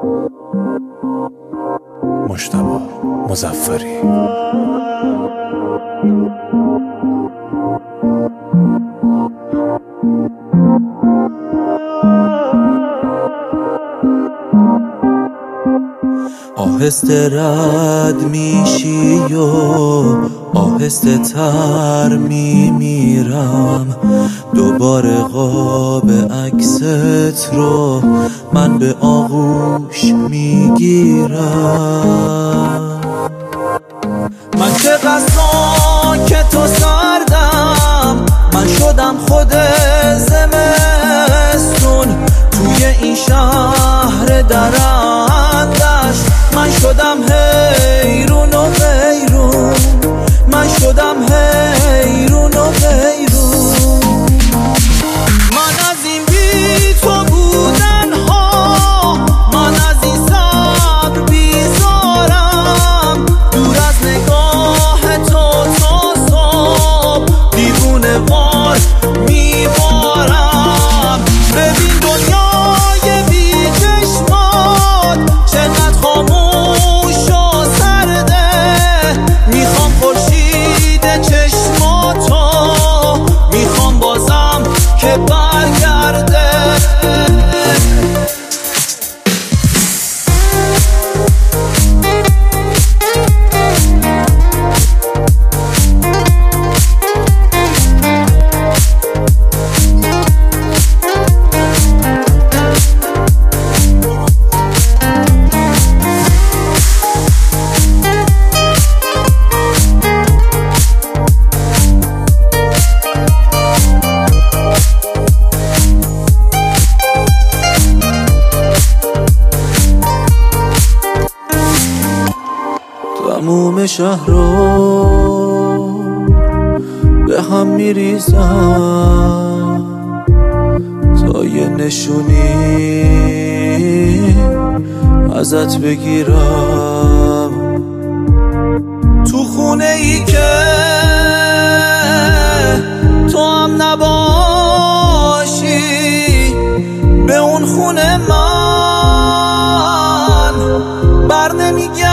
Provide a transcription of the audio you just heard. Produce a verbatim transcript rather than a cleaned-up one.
مجتبی مظفری. آهسته رد میشی و آهسته تر میمیرم، دوباره قاب عکست رو من به آغوش میگیرم. من که قصد که تو سردم، من شدم خود زمستون توی این شهر درندش. من شدم حیرون و غیرون، من شدم حیرون و غیرون. من از این بی تو بودن ها، من از این صبر بیزارم، دور از نگاه تو تا صبح دیوونه وار میبارم. ببین دنیای بی چشمات چقدر خاموش و سرده، میخوام خورشید چشماتو، میخوام بازم که برگرده. تموم شهر رو به هم میریزم تا یه نشونی ازت بگیرم. تو خونه ای که تو هم نباشی، به اون خونه من بر نمیگردم.